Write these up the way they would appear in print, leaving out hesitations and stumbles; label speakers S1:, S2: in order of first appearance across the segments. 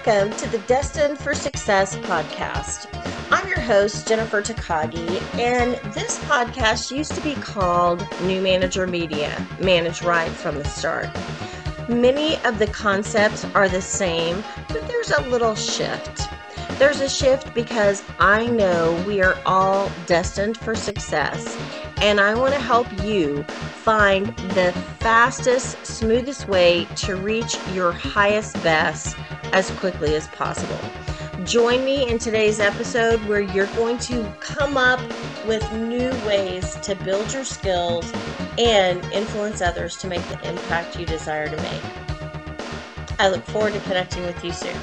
S1: Welcome to the Destined for Success podcast. I'm your host, Jennifer Takagi, and this podcast used to be called New Manager Media, Manage Right from the Start. Many of the concepts are the same, but there's a little shift. There's a shift because I know we are all destined for success, and I want to help you find the fastest, smoothest way to reach your highest best as quickly as possible. Join me in today's episode where you're going to come up with new ways to build your skills and influence others to make the impact you desire to make. I look forward to connecting with you soon.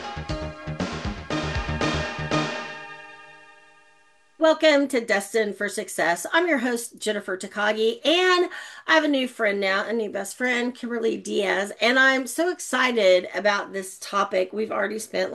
S1: Welcome to Destined for Success. I'm your host, Jennifer Takagi, and I have a new friend now, a new best friend, Kimberly Diaz, and I'm so excited about this topic. We've already spent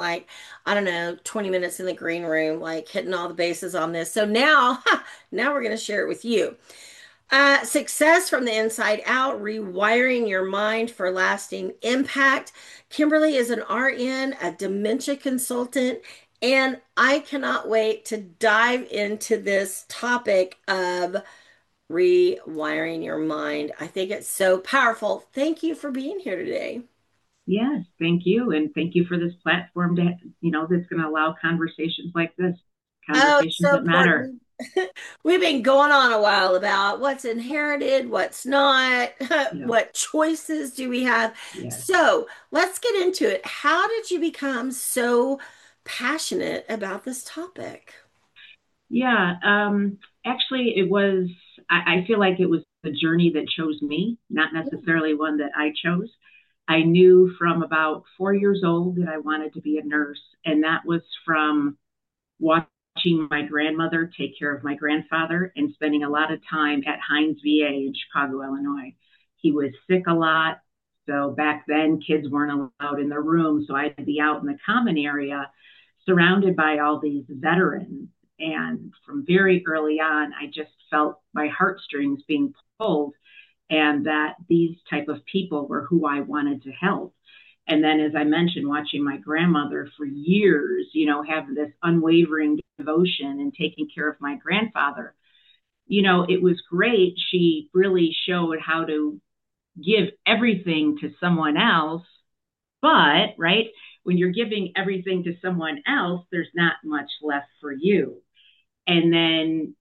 S1: 20 minutes in the green room, hitting all the bases on this. So now we're going to share it with you. Success from the inside out, rewiring your mind for lasting impact. Kimberly is an RN, a dementia consultant, and I cannot wait to dive into this topic of rewiring your mind. I think it's so powerful. Thank you for being here today.
S2: Yes, thank you. And thank you for this platform that's going to allow conversations like this, conversations
S1: so
S2: that matter.
S1: We've been going on a while about what's inherited, what's not,
S2: Yeah.
S1: what choices do we have.
S2: Yes.
S1: So let's get into it. How did you become so passionate about this topic?
S2: Yeah. Actually, I feel like it was the journey that chose me, not necessarily one that I chose. I knew from about 4 years old that I wanted to be a nurse, and that was from watching my grandmother take care of my grandfather and spending a lot of time at Hines VA in Chicago, Illinois. He was sick a lot. So back then, kids weren't allowed in their room. So I had to be out in the common area surrounded by all these veterans. And from very early on, I just felt my heartstrings being pulled and that these type of people were who I wanted to help. And then, as I mentioned, watching my grandmother for years, have this unwavering devotion and taking care of my grandfather, it was great. She really showed how to give everything to someone else. But, right, when you're giving everything to someone else, there's not much left for you. And then,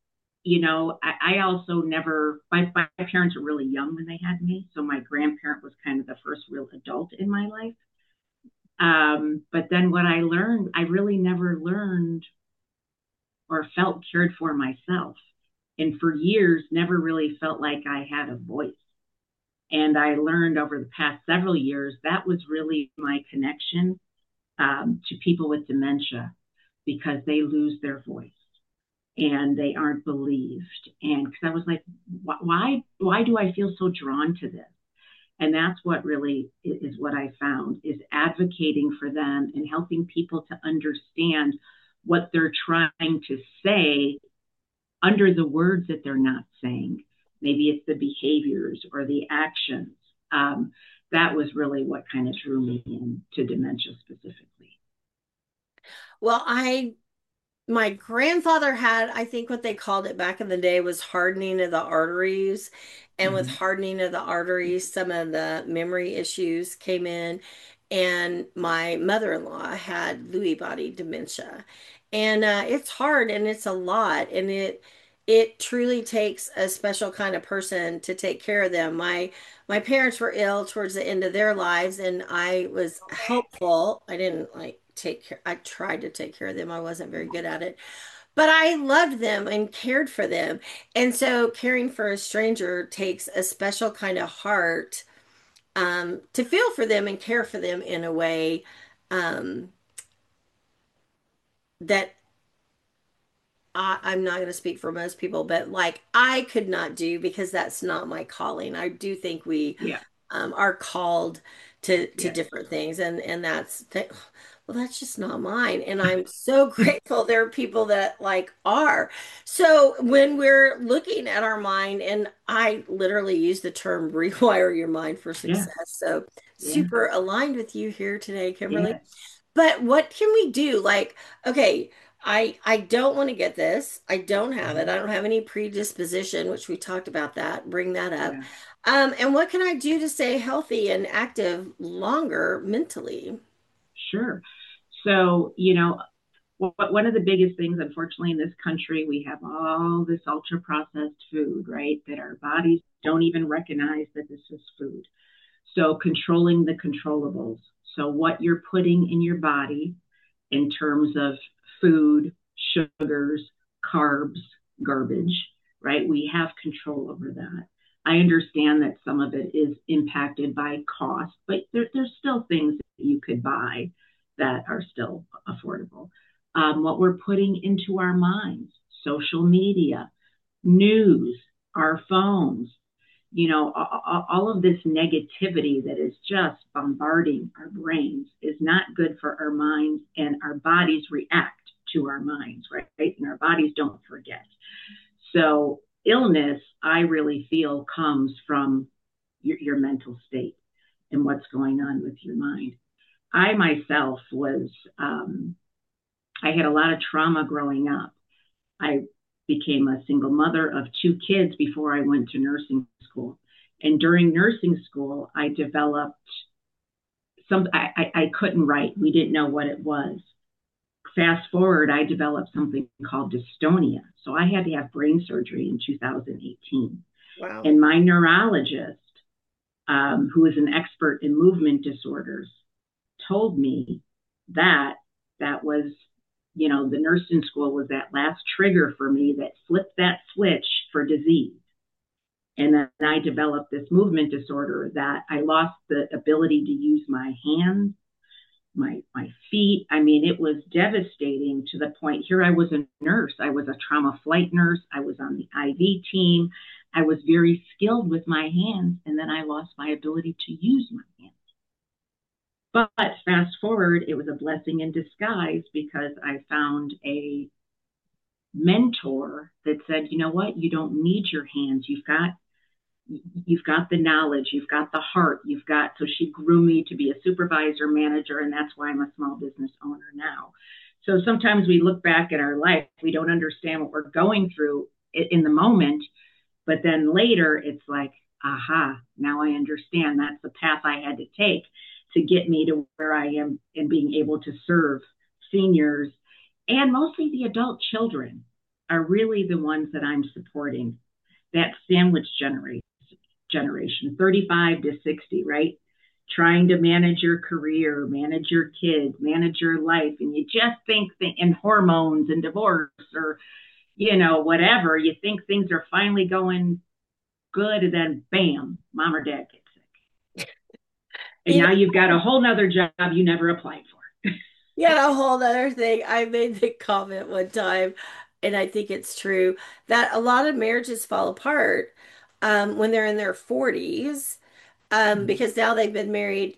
S2: I also never, my parents were really young when they had me. So my grandparent was kind of the first real adult in my life. But then what I learned, I really never learned or felt cared for myself. And for years, never really felt like I had a voice. And I learned over the past several years that was really my connection to people with dementia, because they lose their voice and they aren't believed. And because I was like, why do I feel so drawn to this? And that's what really is what I found, is advocating for them and helping people to understand what they're trying to say under the words that they're not saying. Maybe it's the behaviors or the actions. That was really what kind of drew me into dementia specifically.
S1: Well, my grandfather had, I think what they called it back in the day was hardening of the arteries. And with
S2: Mm-hmm.
S1: hardening of the arteries, some of the memory issues came in. And my mother-in-law had Lewy body dementia. And it's hard and it's a lot. And it truly takes a special kind of person to take care of them. My parents were ill towards the end of their lives, and I was helpful. I didn't take care. I tried to take care of them. I wasn't very good at it, but I loved them and cared for them. And so caring for a stranger takes a special kind of heart, to feel for them and care for them in a way, um, that I'm not going to speak for most people, but I could not do, because that's not my calling. I do think we
S2: Yeah.
S1: are called to
S2: Yes.
S1: different things, and well, that's just not mine. And I'm so grateful there are people that are. So when we're looking at our mind, and I literally use the term rewire your mind for
S2: Yes.
S1: success. So
S2: Yeah.
S1: super aligned with you here today, Kimberly.
S2: Yes.
S1: But what can we do? Like, okay, I don't want to get this. I don't have it.
S2: Mhm.
S1: I don't have any predisposition, which we talked about that. Bring that up.
S2: Yeah,
S1: And what can I do to stay healthy and active longer mentally?
S2: sure. So, one of the biggest things, unfortunately, in this country, we have all this ultra processed food, right? That our bodies don't even recognize that this is food. So, controlling the controllables. So, what you're putting in your body in terms of food, sugars, carbs, garbage, right? We have control over that. I understand that some of it is impacted by cost, but there's still things that you could buy that are still affordable. What we're putting into our minds, social media, news, our phones, all of this negativity that is just bombarding our brains is not good for our minds, and our bodies react to our minds, right? And our bodies don't forget. So, illness, I really feel, comes from your mental state and what's going on with your mind. I myself I had a lot of trauma growing up. I became a single mother of two kids before I went to nursing school. And during nursing school, I developed I couldn't write. We didn't know what it was. Fast forward, I developed something called dystonia. So I had to have brain surgery in 2018.
S1: Wow.
S2: And my neurologist, who is an expert in movement disorders, told me that that was, the nursing school was that last trigger for me that flipped that switch for disease. And then I developed this movement disorder that I lost the ability to use my hands, my feet. I mean, it was devastating to the point. Here I was a nurse. I was a trauma flight nurse. I was on the IV team. I was very skilled with my hands, and then I lost my ability to use my hands. But fast forward, it was a blessing in disguise because I found a mentor that said, you know what, you don't need your hands. You've got the knowledge, you've got the heart, you've got, so she grew me to be a supervisor manager, and that's why I'm a small business owner now. So sometimes we look back at our life, we don't understand what we're going through in the moment, but then later it's like, aha, now I understand that's the path I had to take to get me to where I am and being able to serve seniors, and mostly the adult children are really the ones that I'm supporting, that sandwich generation, 35 to 60, right? Trying to manage your career, manage your kids, manage your life. And you just think in hormones and divorce or, whatever, you think things are finally going good. And then bam, mom or dad gets sick. And
S1: You
S2: now you've got a whole nother job you never applied for.
S1: Yeah, a whole other thing. I made the comment one time, and I think it's true, that a lot of marriages fall apart when they're in their 40s,
S2: Mhm.
S1: because now they've been married,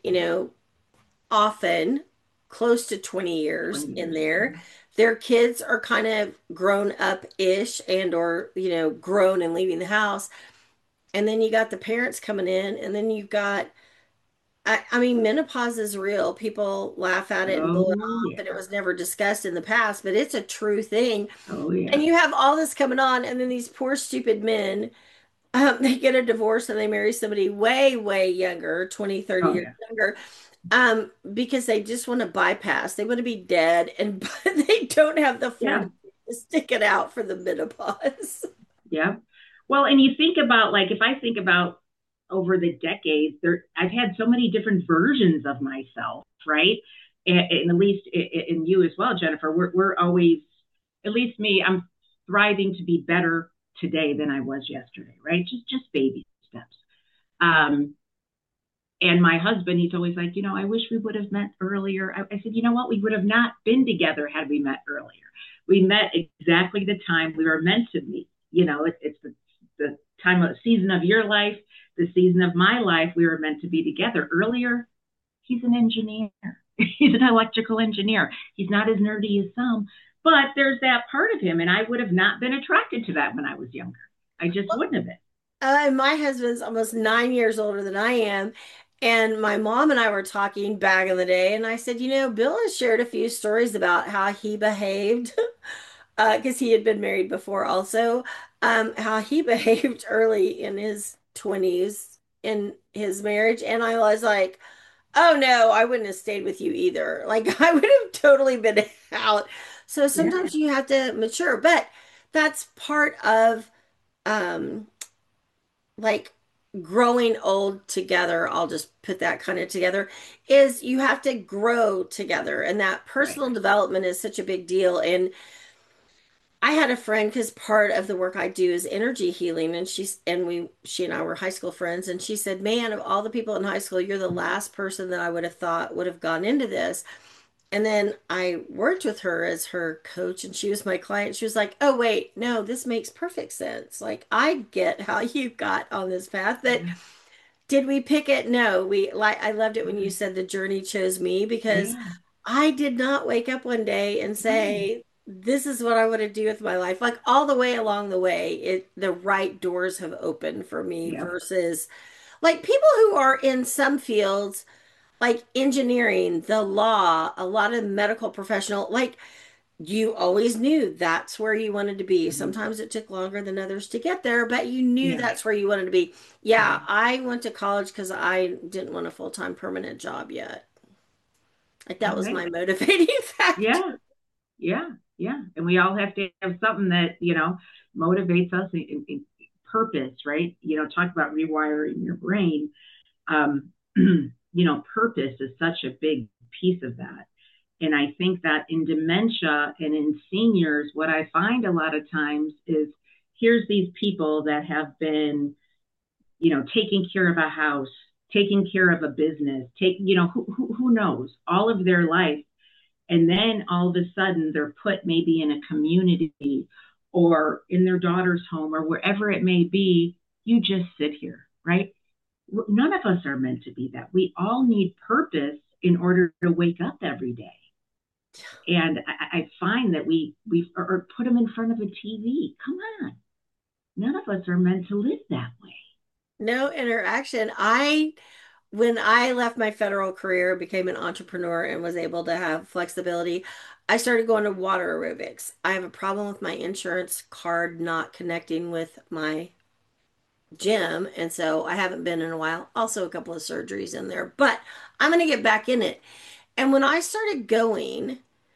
S1: often close to 20 years
S2: 20
S1: in
S2: years.
S1: there.
S2: Mhm.
S1: Their kids are kind of grown up-ish and or, grown and leaving the house. And then you got the parents coming in, and then you've got I mean, menopause is real. People laugh at it and blow it
S2: Oh,
S1: off, and it
S2: yeah.
S1: was never discussed in the past, but it's a true thing.
S2: Oh,
S1: And
S2: yeah.
S1: you have all this coming on, and then these poor, stupid men, they get a divorce and they marry somebody way, way younger, 20, 30
S2: Oh,
S1: years
S2: yeah.
S1: younger, because they just want to bypass. They want to be dead, and but they don't have the
S2: Yeah.
S1: fortitude to stick it out for the menopause.
S2: Yeah. Well, and you think about, like, if I think about over the decades, I've had so many different versions of myself, right? And at least in you as well, Jennifer, we're always, at least me, I'm thriving to be better today than I was yesterday, right? Just baby steps. Um, and my husband, he's always like, I wish we would have met earlier. I said, you know what? We would have not been together had we met earlier. We met exactly the time we were meant to meet. It's the time of season of your life, the season of my life. We were meant to be together earlier. He's an engineer. He's an electrical engineer. He's not as nerdy as some, but there's that part of him. And I would have not been attracted to that when I was younger. I just wouldn't have been.
S1: My husband's almost 9 years older than I am. And my mom and I were talking back in the day, and I said, Bill has shared a few stories about how he behaved, because he had been married before also, how he behaved early in his 20s in his marriage. And I was like, oh no, I wouldn't have stayed with you either. Like, I would have totally been out. So
S2: Yeah,
S1: sometimes you have to mature, but that's part of, um, like growing old together. I'll just put that kind of together, is you have to grow together, and that
S2: right.
S1: personal development is such a big deal. And I had a friend, because part of the work I do is energy healing, and she and I were high school friends, and she said, "Man, of all the people in high school, you're the last person that I would have thought would have gone into this." And then I worked with her as her coach, and she was my client. She was like, "Oh, wait, no, this makes perfect sense. Like, I get how you got on this path. But
S2: Yeah,
S1: did we pick it? No, I loved it when you
S2: right.
S1: said the journey chose me, because
S2: Yeah,
S1: I did not wake up one day and
S2: no.
S1: say, this is what I want to do with my life. Like, all the way along the way, the right doors have opened for me,
S2: Yep.
S1: versus like people who are in some fields like engineering, the law, a lot of medical professional, like you always knew that's where you wanted to be.
S2: Mhm.
S1: Sometimes it took longer than others to get there, but you knew
S2: Yeah,
S1: that's where you wanted to be. Yeah,
S2: right.
S1: I went to college because I didn't want a full-time permanent job yet. Like,
S2: All
S1: that was
S2: right.
S1: my motivating factor.
S2: Yeah, yeah, yeah. And we all have to have something that, motivates us in purpose, right? Talk about rewiring your brain. Um, purpose is such a big piece of that. And I think that in dementia and in seniors, what I find a lot of times is here's these people that have been, taking care of a house, taking care of a business, who knows, all of their life. And then all of a sudden they're put maybe in a community or in their daughter's home or wherever it may be. You just sit here, right? None of us are meant to be that. We all need purpose in order to wake up every day. And I find that we or put them in front of a TV. Come on, none of us are meant to live that way.
S1: No interaction. When I left my federal career, became an entrepreneur, and was able to have flexibility, I started going to water aerobics. I have a problem with my insurance card not connecting with my gym, and so I haven't been in a while. Also, a couple of surgeries in there, but I'm going to get back in it. And when I started going,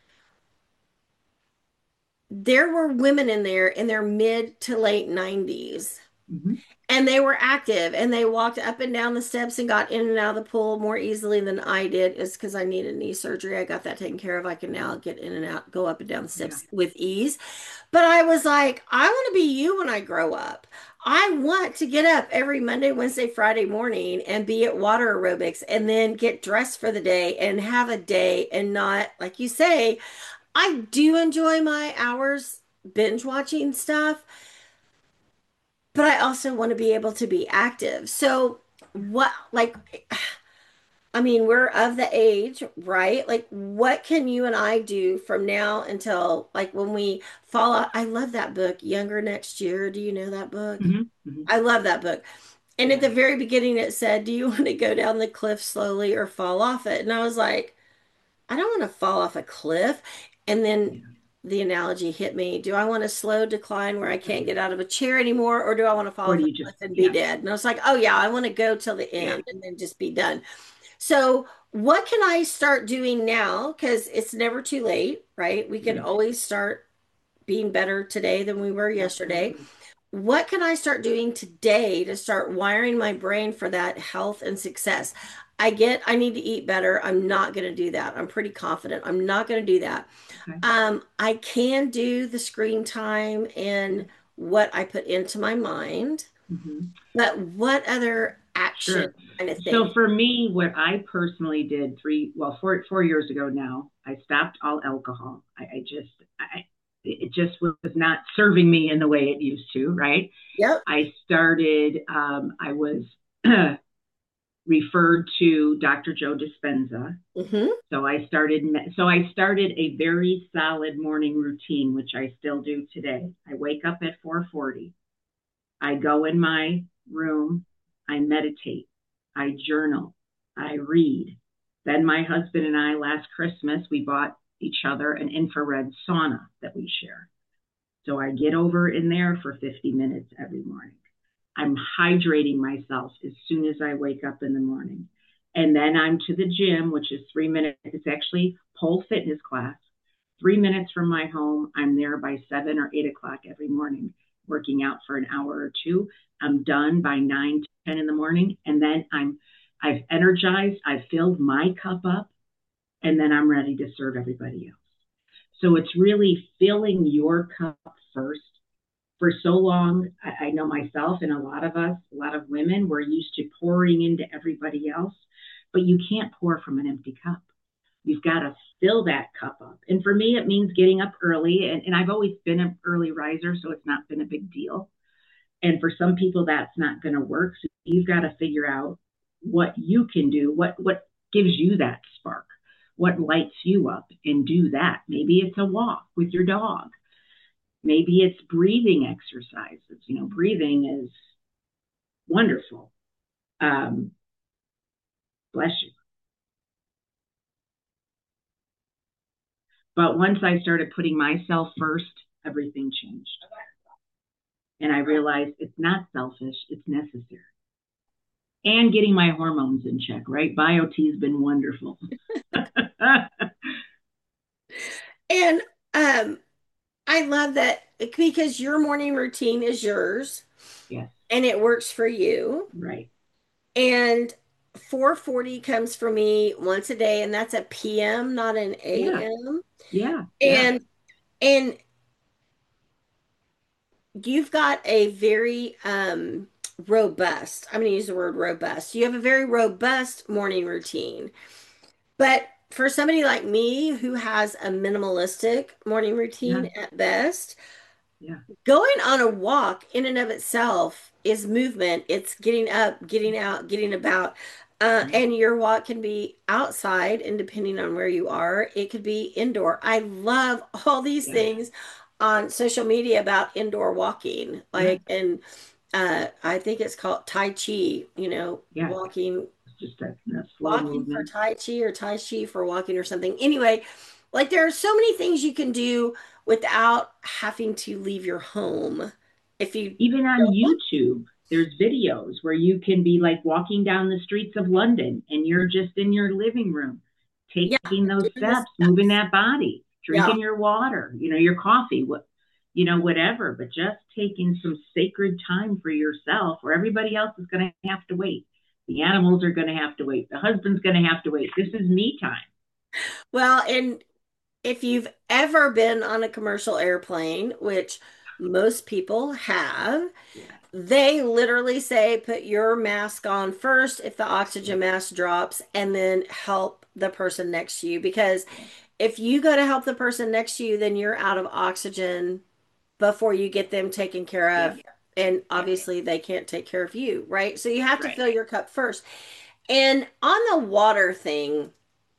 S1: there were women in there in their mid to late 90s,
S2: Mm-hmm.
S1: and they were active, and they walked up and down the steps and got in and out of the pool more easily than I did. It's because I needed knee surgery. I got that taken care of. I can now get in and out, go up and down the
S2: Yeah.
S1: steps with ease. But I was like, I want to be you when I grow up. I want to get up every Monday, Wednesday, Friday morning and be at water aerobics, and then get dressed for the day and have a day, and not, like you say, I do enjoy my hours binge watching stuff, but I also want to be able to be active. So, what, like, I mean, we're of the age, right? Like, what can you and I do from now until, like, when we fall out? I love that book, Younger Next Year. Do you know that book?
S2: Mm-hmm. Mm-hmm.
S1: I love that book. And at the
S2: Yeah.
S1: very beginning, it said, do you want to go down the cliff slowly or fall off it? And I was like, I don't want to fall off a cliff. And then
S2: Yeah.
S1: the analogy hit me. Do I want a slow decline where I can't get out of a chair anymore, or do I want to fall
S2: Or
S1: off
S2: do
S1: a
S2: you just,
S1: cliff and be
S2: yeah,
S1: dead? And I was like, oh yeah, I want to go till the
S2: yeah,
S1: end and then just be done. So, what can I start doing now? Because it's never too late, right? We can
S2: right.
S1: always start being better today than we were yesterday.
S2: Absolutely.
S1: What can I start doing today to start wiring my brain for that health and success? I need to eat better. I'm not going to do that. I'm pretty confident. I'm not going to do that.
S2: Okay.
S1: I can do the screen time
S2: Yeah.
S1: and what I put into my mind,
S2: Mm-hmm.
S1: but what other action
S2: Sure.
S1: kind of
S2: So
S1: thing?
S2: for me, what I personally did four years ago now, I stopped all alcohol. It just was not serving me in the way it used to, right?
S1: Yep.
S2: I was referred to Dr. Joe Dispenza.
S1: Hmm.
S2: So I started a very solid morning routine, which I still do today. I wake up at 4:40. I go in my room, I meditate, I journal, I read. Then my husband and I, last Christmas, we bought each other an infrared sauna that we share. So I get over in there for 50 minutes every morning. I'm hydrating myself as soon as I wake up in the morning. And then I'm to the gym, which is 3 minutes. It's actually pole fitness class. 3 minutes from my home. I'm there by 7 or 8 o'clock every morning, working out for an hour or two. I'm done by 9, 10 in the morning. And then I've energized, I've filled my cup up, and then I'm ready to serve everybody else. So it's really filling your cup first. For so long, I know myself and a lot of us, a lot of women, we're used to pouring into everybody else, but you can't pour from an empty cup. You've got to fill that cup up. And for me, it means getting up early. And I've always been an early riser, so it's not been a big deal. And for some people, that's not going to work. So you've got to figure out what you can do, what gives you that spark, what lights you up, and do that. Maybe it's a walk with your dog. Maybe it's breathing exercises. You know, breathing is wonderful. Bless you. But once I started putting myself first, everything changed. And I realized it's not selfish, it's necessary. And getting my hormones in check, right? BioT has been wonderful.
S1: And I love that because your morning routine is yours
S2: Yes,
S1: and it works for you.
S2: right.
S1: And 4:40 comes for me once a day, and that's a PM, not an
S2: Yeah,
S1: AM.
S2: yeah, yeah,
S1: And and you've got a very robust, I'm going to use the word robust. You have a very robust morning routine. But for somebody like me who has a minimalistic morning
S2: yeah,
S1: routine at best,
S2: yeah.
S1: going on a walk in and of itself is movement. It's getting up, getting out, getting about.
S2: Right.
S1: And your walk can be outside, and depending on where you are, it could be indoor. I love all these
S2: Yes,
S1: things on social media about indoor walking.
S2: yeah,
S1: I think it's called Tai Chi,
S2: yeah. It's just a slow
S1: walking for
S2: movement.
S1: Tai Chi or Tai Chi for walking or something. Anyway, like there are so many things you can do without having to leave your home. If you
S2: Even on
S1: don't want,
S2: YouTube, there's videos where you can be like walking down the streets of London and you're just in your living room,
S1: yeah,
S2: taking those
S1: doing the
S2: steps, moving
S1: steps.
S2: that body,
S1: Yeah.
S2: drinking your water, your coffee, whatever, but just taking some sacred time for yourself where everybody else is going to have to wait. The animals are going to have to wait. The husband's going to have to wait. This is me time.
S1: Well, and if you've ever been on a commercial airplane, which most people have,
S2: Yeah,
S1: they literally say put your mask on first if the
S2: yeah,
S1: oxygen mask drops, and then help the person next to you. Because
S2: yeah,
S1: if you go to help the person next to you, then you're out of oxygen before you get them taken care
S2: yeah,
S1: of. And
S2: yeah.
S1: obviously, they can't take care of you, right? So you have to
S2: Right.
S1: fill your cup first. And on the water thing,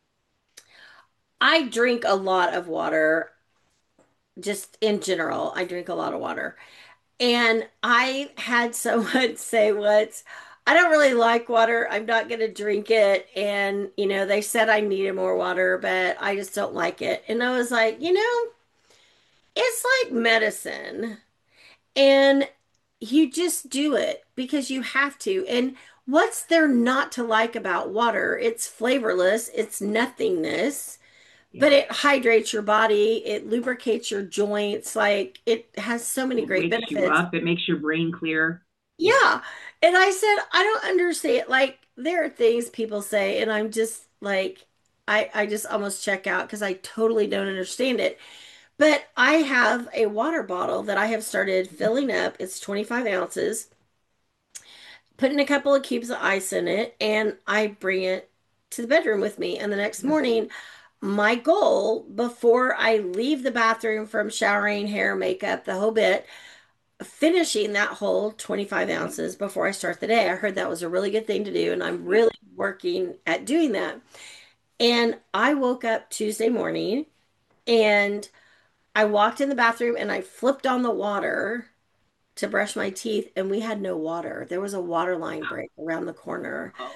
S1: I drink a lot of water, just in general. I drink a lot of water. And I had someone say once, I don't really like water. I'm not going to drink it. And, they said I needed more water, but I just don't like it. And I was like, it's like medicine. And you just do it because you have to. And what's there not to like about water? It's flavorless, it's nothingness,
S2: Yeah.
S1: but it hydrates your body, it lubricates your joints. Like it has so many
S2: It
S1: great
S2: wakes you
S1: benefits.
S2: up. It makes your brain clear. Yeah.
S1: Yeah. And I said, I don't understand. Like, there are things people say, and I'm just like, I just almost check out because I totally don't understand it. But I have a water bottle that I have started filling up. It's 25 ounces, putting a couple of cubes of ice in it, and I bring it to the bedroom with me. And the next
S2: Yeah.
S1: morning, my goal before I leave the bathroom from showering, hair, makeup, the whole bit, finishing that whole 25
S2: Yeah.
S1: ounces before I start the day. I heard that was a really good thing to do, and I'm
S2: Yeah.
S1: really working at doing that. And I woke up Tuesday morning and I walked in the bathroom and I flipped on the water to brush my teeth, and we had no water. There was a water line break around the corner.
S2: Oh, no.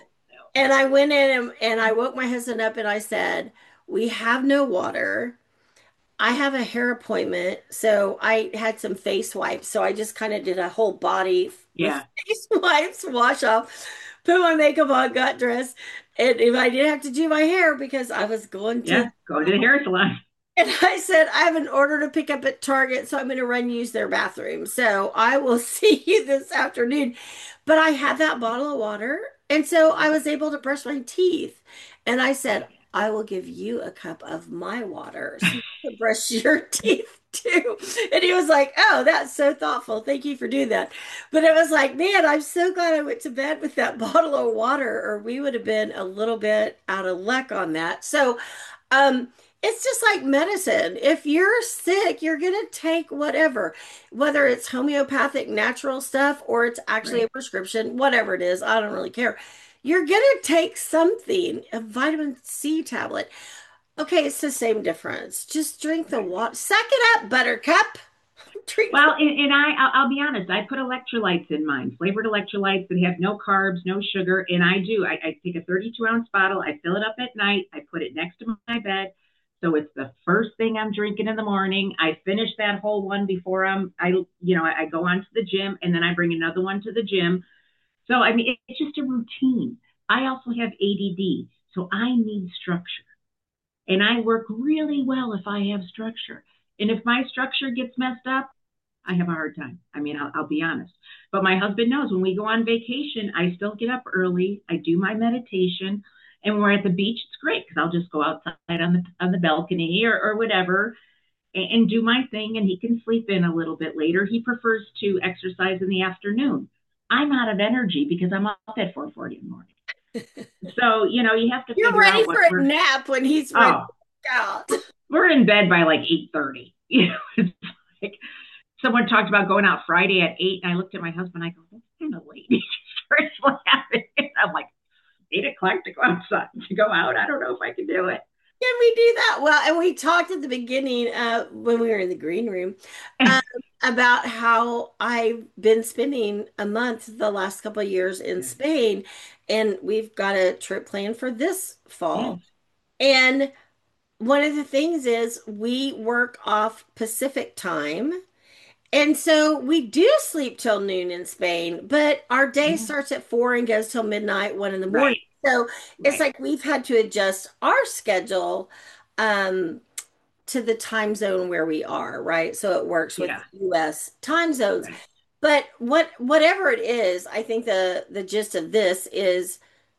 S1: And I went in and I woke my husband up and I said, we have no water. I have a hair appointment, so I had some face wipes. So I just kind of did a whole body with
S2: Yeah.
S1: face wipes, wash off, put my makeup on, got dressed. And if I didn't have to do my hair because I was going to,
S2: Yeah. Go to the hair salon.
S1: and I said, I have an order to pick up at Target, so I'm going to run use their bathroom. So I will see you this afternoon. But I had that bottle of water, and so I was able to brush my teeth. And I said, I will give you a cup of my water so you can brush your teeth too. And he was like, oh, that's so thoughtful. Thank you for doing that. But it was like, man, I'm so glad I went to bed with that bottle of water, or we would have been a little bit out of luck on that. So, um, it's just like medicine. If you're sick, you're going to take whatever, whether it's homeopathic natural stuff or it's actually
S2: Right.
S1: a prescription, whatever it is, I don't really care. You're going to take something, a vitamin C tablet. Okay, it's the same difference. Just drink the
S2: Right.
S1: water. Suck it up, Buttercup. Drink
S2: Well, and I'll be honest, I put electrolytes in mine, flavored electrolytes that have no carbs, no sugar. And I take a 32-ounce bottle, I fill it up at night, I put it next to my bed. So it's the first thing I'm drinking in the morning. I finish that whole one before I go on to the gym, and then I bring another one to the gym. So, I mean, it's just a routine. I also have ADD, so I need structure. And I work really well if I have structure. And if my structure gets messed up, I have a hard time. I mean, I'll be honest. But my husband knows when we go on vacation, I still get up early. I do my meditation. And when we're at the beach, it's great because I'll just go outside on the balcony or whatever and do my thing. And he can sleep in a little bit later. He prefers to exercise in the afternoon. I'm out of energy because I'm up at 4:40 in the morning. So, you have to
S1: You're
S2: figure
S1: ready
S2: out
S1: for
S2: what
S1: a
S2: we're,
S1: nap when he's ready to
S2: oh,
S1: work out.
S2: we're in bed by like 8:30. It's like someone talked about going out Friday at 8, and I looked at my husband. I go, that's kind of late. He starts laughing. I'm like, 8 o'clock to go outside to go out. I don't know if I can do it.
S1: Can we do that? Well, and we talked at the beginning when we were in the green room um, about how I've been spending a month the last couple of years in
S2: Yeah.
S1: Spain, and we've got a trip planned for this
S2: Yeah.
S1: fall. And one of the things is we work off Pacific time. And so we do sleep till noon in Spain, but our day
S2: Yeah.
S1: starts at 4 and goes till midnight, 1 in the morning.
S2: Right.
S1: So it's
S2: Right.
S1: like we've had to adjust our schedule um, to the time zone where we are, right? So it works with
S2: Yeah.
S1: US time zones.
S2: Right.
S1: But whatever it is, I think the gist of this is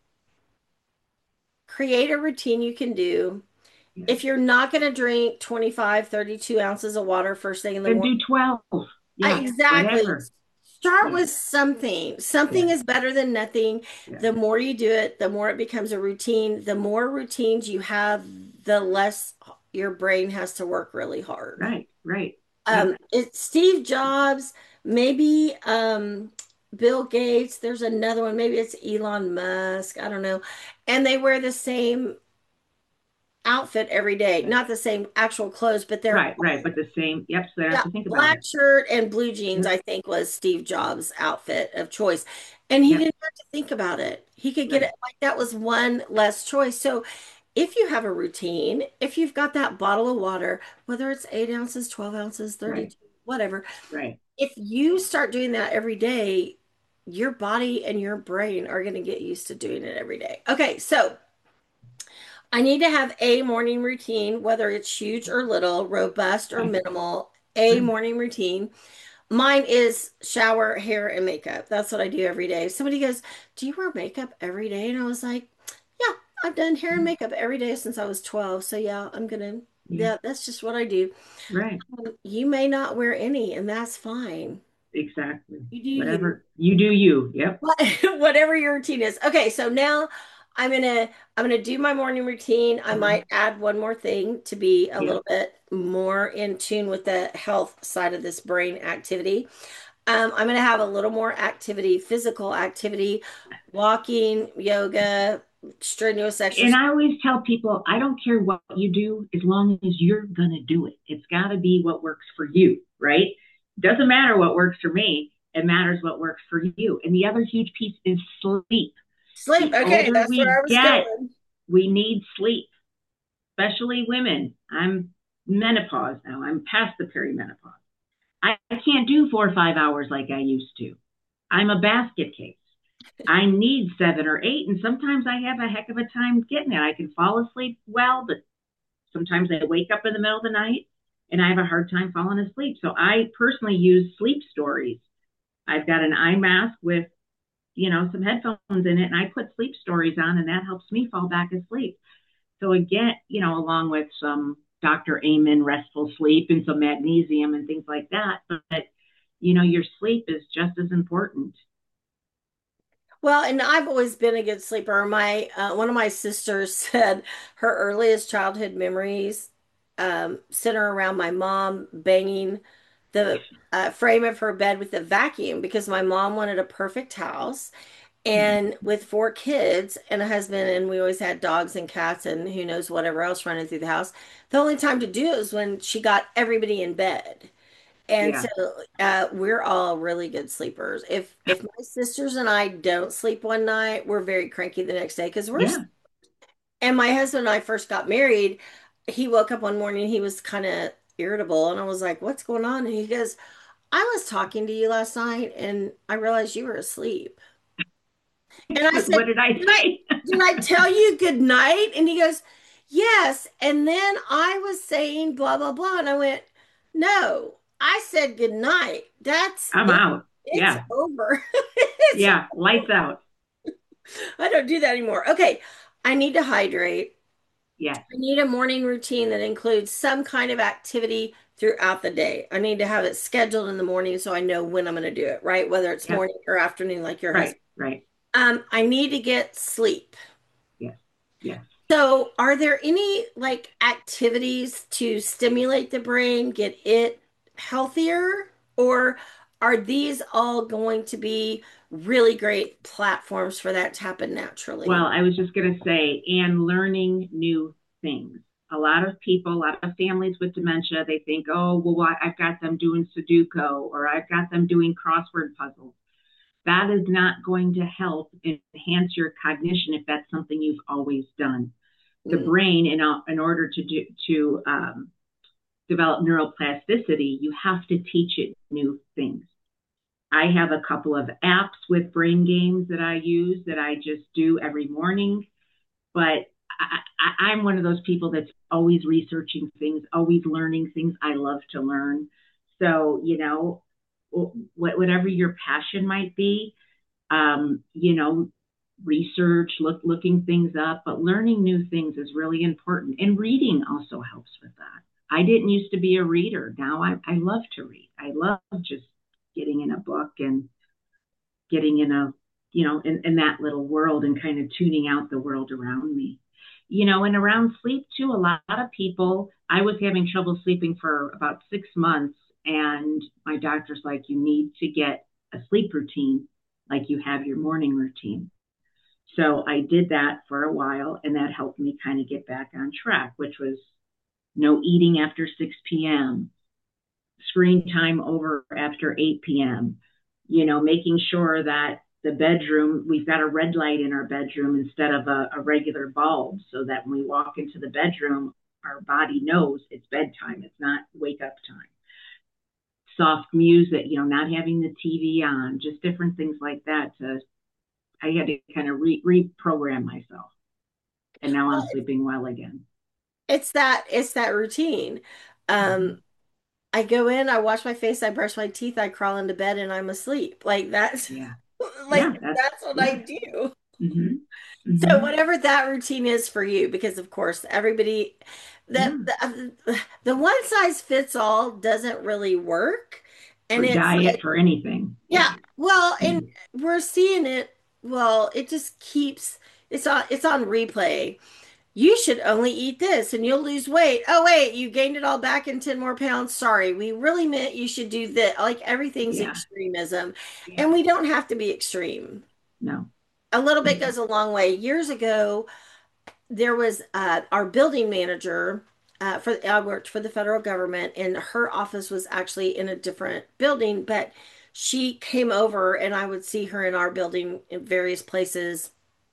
S1: create a routine you can do.
S2: Yeah.
S1: If you're not going to drink 25, 32 ounces of water first thing in the
S2: Then
S1: morning,
S2: do 12. Yeah.
S1: exactly.
S2: Whatever.
S1: Start
S2: Yeah.
S1: with something. Something
S2: Yeah.
S1: is better than nothing.
S2: Yeah.
S1: The more you do it, the more it becomes a routine. The more routines you have, the less your brain has to work really hard.
S2: Right. Right. Yep.
S1: It's Steve Jobs, maybe Bill Gates. There's another one. Maybe it's Elon Musk. I don't know. And they wear the same outfit every day.
S2: Right.
S1: Not the same actual clothes, but they're
S2: Right. Right. But the same. Yep. So I have
S1: yeah,
S2: to think about
S1: black
S2: it.
S1: shirt and blue jeans,
S2: Yep.
S1: I think was Steve Jobs' outfit of choice. And he
S2: Yep.
S1: didn't have to think about it. He could get it
S2: Right.
S1: like that was one less choice. So if you have a routine, if you've got that bottle of water, whether it's 8 ounces, 12 ounces,
S2: Right.
S1: 32, whatever,
S2: Right.
S1: if you start doing that every day, your body and your brain are going to get used to doing it every day. Okay, so I need to have a morning routine, whether it's huge or little, robust or
S2: Right.
S1: minimal, a
S2: Right.
S1: morning routine. Mine is shower, hair, and makeup. That's what I do every day. Somebody goes, do you wear makeup every day? And I was like, yeah, I've done hair and makeup every day since I was 12. So yeah,
S2: Yeah.
S1: yeah, that's just what I do.
S2: Right.
S1: You may not wear any, and that's fine.
S2: Exactly.
S1: You do you.
S2: Whatever you do, you. Yep.
S1: Whatever your routine is. Okay, so now I'm gonna do my morning routine. I
S2: Mhm.
S1: might add one more thing to be a
S2: Yep.
S1: little bit more in tune with the health side of this brain activity. I'm gonna have a little more activity, physical activity, walking, yoga, strenuous
S2: And
S1: exercise.
S2: I always tell people, I don't care what you do as long as you're going to do it. It's got to be what works for you, right? Doesn't matter what works for me. It matters what works for you. And the other huge piece is sleep.
S1: Sleep.
S2: The
S1: Okay,
S2: older
S1: that's where
S2: we
S1: I was
S2: get,
S1: going.
S2: we need sleep, especially women. I'm menopause now. I'm past the perimenopause. I can't do 4 or 5 hours like I used to. I'm a basket case. I need 7 or 8, and sometimes I have a heck of a time getting it. I can fall asleep well, but sometimes I wake up in the middle of the night and I have a hard time falling asleep. So I personally use sleep stories. I've got an eye mask with, some headphones in it, and I put sleep stories on, and that helps me fall back asleep. So again, along with some Dr. Amen restful sleep and some magnesium and things like that. But your sleep is just as important.
S1: Well, and I've always been a good sleeper. My one of my sisters said her earliest childhood memories center around my mom banging the frame of her bed with a vacuum because my mom wanted a perfect house. And with 4 kids and a husband, and we always had dogs and cats and who knows whatever else running through the house, the only time to do it was when she got everybody in bed. And so
S2: Yeah.
S1: we're all really good sleepers. If my sisters and I don't sleep one night, we're very cranky the next day because
S2: Yeah.
S1: and my husband and I first got married, he woke up one morning, he was kind of irritable, and I was like, "What's going on?" And he goes, "I was talking to you last night and I realized you were asleep." And I said,
S2: What did I say?
S1: did I tell you good night?" And he goes, "Yes." And then I was saying blah, blah, blah. And I went, "No, I said good night. That's
S2: I'm
S1: it.
S2: out.
S1: It's
S2: Yeah.
S1: over." It's,
S2: Yeah. Lights out.
S1: I don't do that anymore. Okay. I need to hydrate.
S2: Yes.
S1: I need a morning routine that includes some kind of activity throughout the day. I need to have it scheduled in the morning so I know when I'm going to do it, right? Whether it's
S2: Yep.
S1: morning or afternoon, like your husband.
S2: Right. Right.
S1: I need to get sleep.
S2: Yes. Yes.
S1: So, are there any like activities to stimulate the brain, get it healthier, or are these all going to be really great platforms for that to happen
S2: Well,
S1: naturally?
S2: I was just going to say, and learning new things. A lot of people, a lot of families with dementia, they think, oh, well, I've got them doing Sudoku or I've got them doing crossword puzzles. That is not going to help enhance your cognition if that's something you've always done. The
S1: Mm.
S2: brain, in order to develop neuroplasticity, you have to teach it new things. I have a couple of apps with brain games that I use that I just do every morning. But I'm one of those people that's always researching things, always learning things. I love to learn. So, whatever your passion might be, um, you know, research, looking things up, but learning new things is really important. And reading also helps with that. I didn't used to be a reader. Now I love to read. I love just getting in a book and getting in in that little world and kind of tuning out the world around me. And around sleep too, a lot of people, I was having trouble sleeping for about 6 months, and my doctor's like, you need to get a sleep routine like you have your morning routine. So I did that for a while, and that helped me kind of get back on track, which was no eating after 6 p.m., screen time over after 8 p.m., making sure that the bedroom, we've got a red light in our bedroom instead of a regular bulb so that when we walk into the bedroom, our body knows it's bedtime. It's not wake up time. Soft music, not having the TV on, just different things like that. I had to kind of reprogram myself. And now I'm sleeping well again.
S1: It's that routine. Um,
S2: Mm-hmm.
S1: I go in, I wash my face, I brush my teeth, I crawl into bed, and I'm asleep. Like that's
S2: Yeah.
S1: like
S2: Yeah. That's,
S1: that's what I
S2: yeah.
S1: do.
S2: Mm-hmm.
S1: So
S2: Mm-hmm.
S1: whatever that routine is for you, because of course everybody that
S2: Yeah.
S1: the one size fits all doesn't really work. And
S2: For
S1: it's
S2: diet,
S1: like,
S2: for anything.
S1: yeah,
S2: Yeah.
S1: well, and
S2: Mm-hmm.
S1: we're seeing it, well, it just keeps it's on replay. You should only eat this and you'll lose weight. Oh wait, you gained it all back in 10 more pounds. Sorry, we really meant you should do that. Like everything's
S2: Yeah.
S1: extremism,
S2: Yeah.
S1: and we don't have to be extreme.
S2: No.
S1: A little bit
S2: Mm-hmm.
S1: goes a long way. Years ago, there was our building manager for I worked for the federal government, and her office was actually in a different building, but she came over, and I would see her in our building in various places.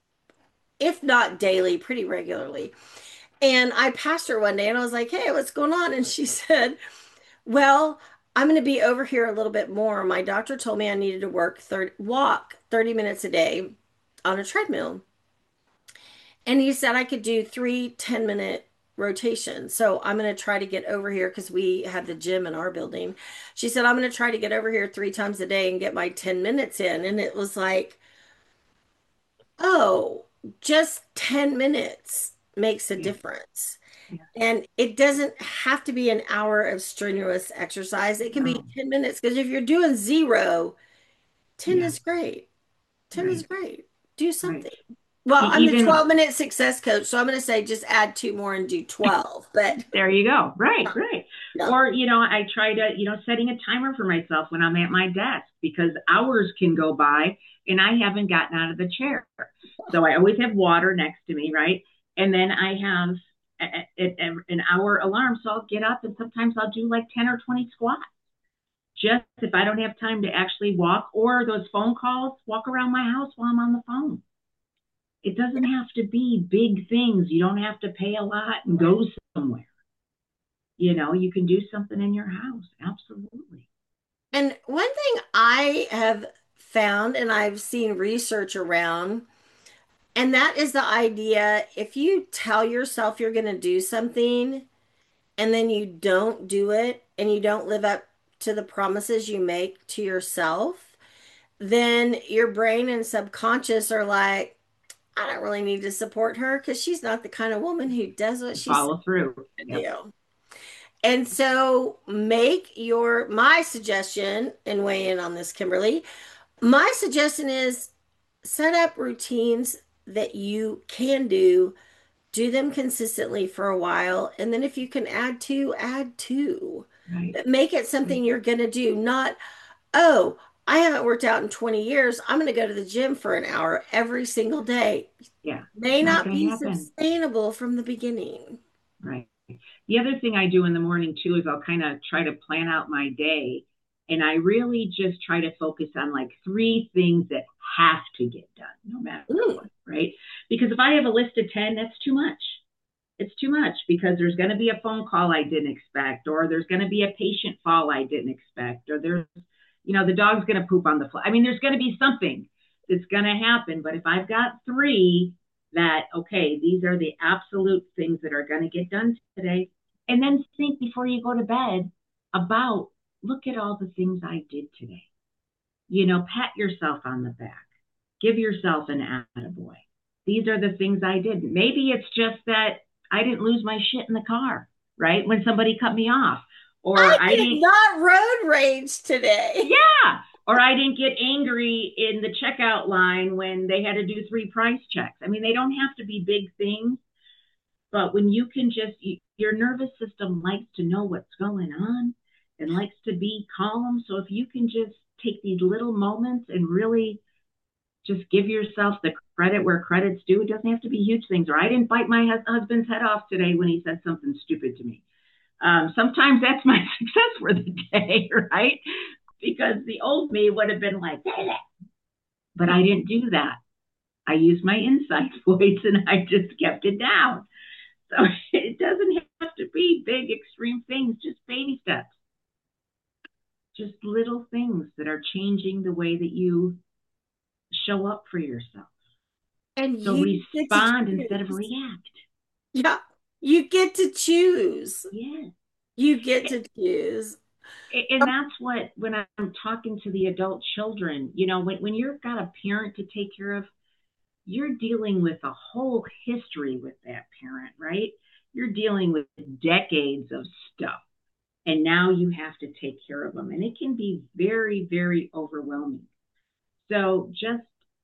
S1: if not daily, pretty regularly. And I passed her one day and I was like, hey, what's going on? And she said, well, I'm going to be over here a little bit more. My doctor told me I needed to walk 30 minutes a day on a treadmill. And he said I could do 3 10-minute rotations. So I'm going to try to get over here because we have the gym in our building. She said, I'm going to try to get over here 3 times a day and get my 10 minutes in. And it was like, oh, just 10 minutes makes a
S2: Yeah.
S1: difference.
S2: Yeah.
S1: And it doesn't have to be an hour of strenuous exercise. It can be
S2: No.
S1: 10 minutes because if you're doing zero, 10
S2: Yeah.
S1: is great. 10 is
S2: Right.
S1: great. Do
S2: Right.
S1: something. Well, I'm the
S2: Even
S1: 12-minute success coach, so I'm going to say just add two more and do 12. But
S2: there you go. Right. Right.
S1: no,
S2: Or, I try to, setting a timer for myself when I'm at my desk because hours can go by and I haven't gotten out of the chair. So I always have water next to me. Right. And then I have an hour alarm. So I'll get up and sometimes I'll do like 10 or 20 squats. Just if I don't have time to actually walk or those phone calls, walk around my house while I'm on the phone. It doesn't have to be big things. You don't have to pay a lot and go somewhere. You can do something in your house. Absolutely.
S1: and one thing I have found and I've seen research around, and that is the idea if you tell yourself you're going to do something and then you don't do it and you don't live up to the promises you make to yourself, then your brain and subconscious are like, I don't really need to support her because she's not the kind of woman who does what she says
S2: Follow through.
S1: to
S2: Yep.
S1: do. And so my suggestion and weigh in on this, Kimberly. My suggestion is set up routines that you can do them consistently for a while. And then if you can add two.
S2: Right.
S1: But make it something you're going to do, not, oh, I haven't worked out in 20 years. I'm going to go to the gym for an hour every single day.
S2: Yeah.
S1: May
S2: It's not
S1: not
S2: going to
S1: be
S2: happen.
S1: sustainable from the beginning.
S2: Right. The other thing I do in the morning too is I'll kind of try to plan out my day. And I really just try to focus on like 3 things that have to get done, no matter what. Right. Because if I have a list of 10, that's too much. It's too much because there's going to be a phone call I didn't expect, or there's going to be a patient fall I didn't expect, or there's, the dog's going to poop on the floor. I mean, there's going to be something that's going to happen. But if I've got 3 that, okay, these are the absolute things that are going to get done today, and then think before you go to bed about, look at all the things I did today. Pat yourself on the back, give yourself an attaboy. These are the things I did. Maybe it's just that I didn't lose my shit in the car, right? When somebody cut me off. Or
S1: I did not road rage today.
S2: Yeah. Or I didn't get angry in the checkout line when they had to do 3 price checks. I mean, they don't have to be big things, but when you can your nervous system likes to know what's going on and likes to be calm. So if you can just take these little moments and really just give yourself the credit where credit's due. It doesn't have to be huge things. Or I didn't bite my husband's head off today when he said something stupid to me. Sometimes that's my success for the day, right? Because the old me would have been like, but I didn't do that. I used my inside voice and I just kept it down. So it doesn't have to be big, extreme things, just baby steps. Just little things that are changing the way that you show up for yourself.
S1: And
S2: so respond instead of react.
S1: Yeah, you get to choose.
S2: Yeah.
S1: You get to choose.
S2: And that's what, when I'm talking to the adult children, when you've got a parent to take care of, you're dealing with a whole history with that parent, right? You're dealing with decades of stuff. And now you have to take care of them. And it can be very, very overwhelming. So just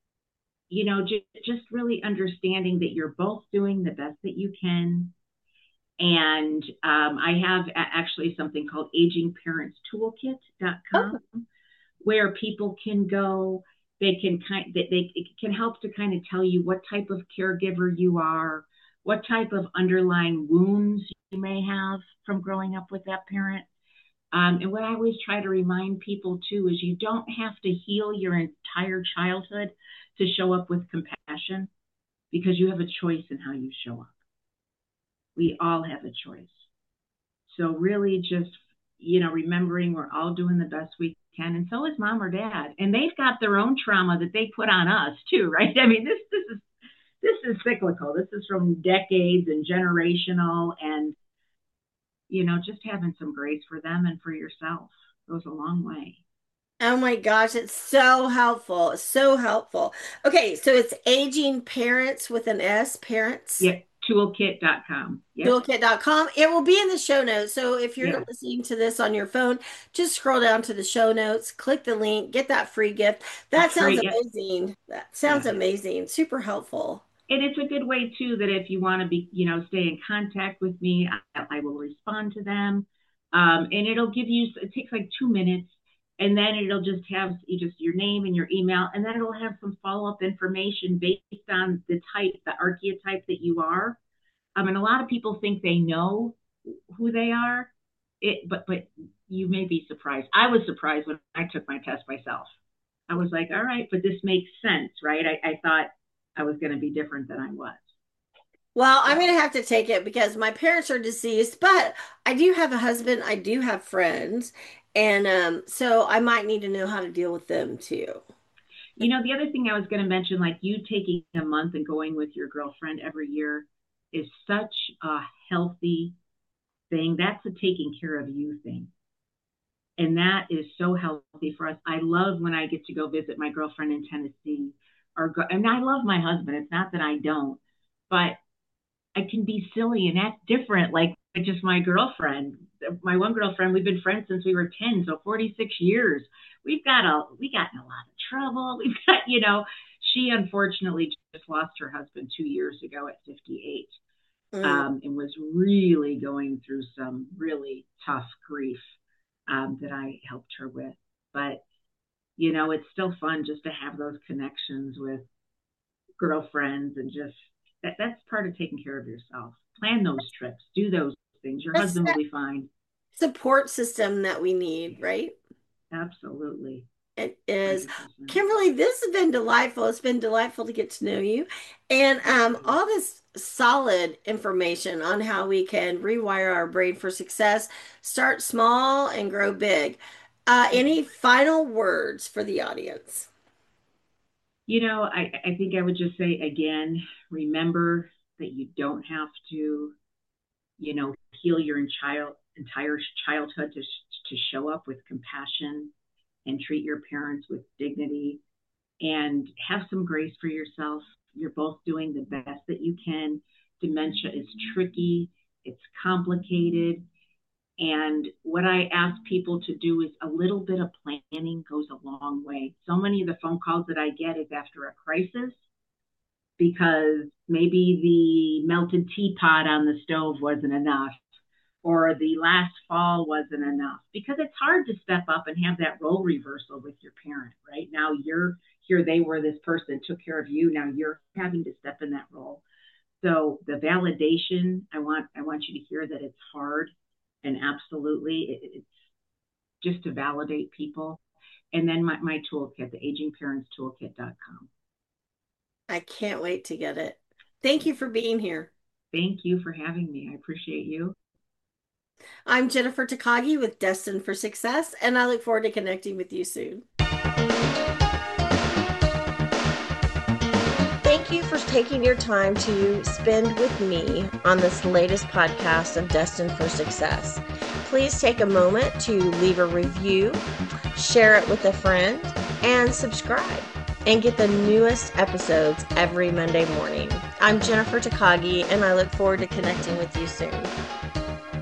S2: really understanding that you're both doing the best that you can. And I have actually something called agingparentstoolkit.com where people can go. It can help to kind of tell you what type of caregiver you are, what type of underlying wounds you may have from growing up with that parent. And what I always try to remind people too is you don't have to heal your entire childhood to show up with compassion, because you have a choice in how you show up. We all have a choice. So really just, remembering we're all doing the best we can. And so is mom or dad. And they've got their own trauma that they put on us too, right? I mean, this is cyclical. This is from decades and generational, and, just having some grace for them and for yourself goes a long way.
S1: Oh my gosh, it's so helpful. It's so helpful. Okay, so it's Aging Parents with an S, parents.
S2: Yep. Toolkit.com. Yep.
S1: Toolkit.com. It will be in the show notes. So if you're
S2: Yeah.
S1: listening to this on your phone, just scroll down to the show notes, click the link, get that free gift. That sounds amazing. That sounds amazing. Super helpful.
S2: And it's a good way too that if you want to be, stay in contact with me, I will respond to them. And it'll give you, it takes like 2 minutes, and then it'll just have your name and your email, and then it'll have some follow-up information based on the archetype that you are. And a lot of people think they know who they are, but you may be surprised. I was surprised when I took my test myself. I was like, all right, but this makes sense, right? I thought I was going to be different than I was.
S1: Well, I'm going to have to take it because my parents are deceased, but I do have a husband. I do have friends. And so I might need to know how to deal with them too.
S2: The other thing I was going to mention, like you taking a month and going with your girlfriend every year is such a healthy thing. That's a taking care of you thing. And that is so healthy for us. I love when I get to go visit my girlfriend in Tennessee, and I love my husband. It's not that I don't, but I can be silly and act different, like just my girlfriend. My one girlfriend, we've been friends since we were 10, so 46 years. We got in a lot of trouble. We've got, she unfortunately just lost her husband 2 years ago at 58, and was really going through some really tough grief that I helped her with. But, it's still fun just to have those connections with girlfriends, and just that's part of taking care of yourself. Plan those trips, do those things. Your husband will be fine.
S1: Support system that we need, right?
S2: Absolutely.
S1: It is. 100%. Kimberly, this has been delightful. It's been delightful to get to know you. And all this solid information on how we can rewire our brain for success, start small and grow big. Any final words for the audience?
S2: I think I would just say again, remember that you don't have to, heal your entire childhood to show up with compassion and treat your parents with dignity, and have some grace for yourself. You're both doing the best that you can. Dementia is tricky. It's complicated. And what I ask people to do is a little bit of planning goes a long way. So many of the phone calls that I get is after a crisis, because maybe the melted teapot on the stove wasn't enough, or the last fall wasn't enough, because it's hard to step up and have that role reversal with your parent, right? Now you're here, they were this person, took care of you. Now you're having to step in that role. So the validation, I want you to hear that it's hard, and absolutely it's just to validate people. And then my toolkit, the agingparentstoolkit.com.
S1: I can't wait to get it. Thank you for being here.
S2: Thank you for having me. I appreciate you.
S1: I'm Jennifer Takagi with Destined for Success, and I look forward to connecting with you soon. Thank you for taking your time to spend with me on this latest podcast of Destined for Success. Please take a moment to leave a review, share it with a friend, and subscribe, and get the newest episodes every Monday morning. I'm Jennifer Takagi, and I look forward to connecting with you soon.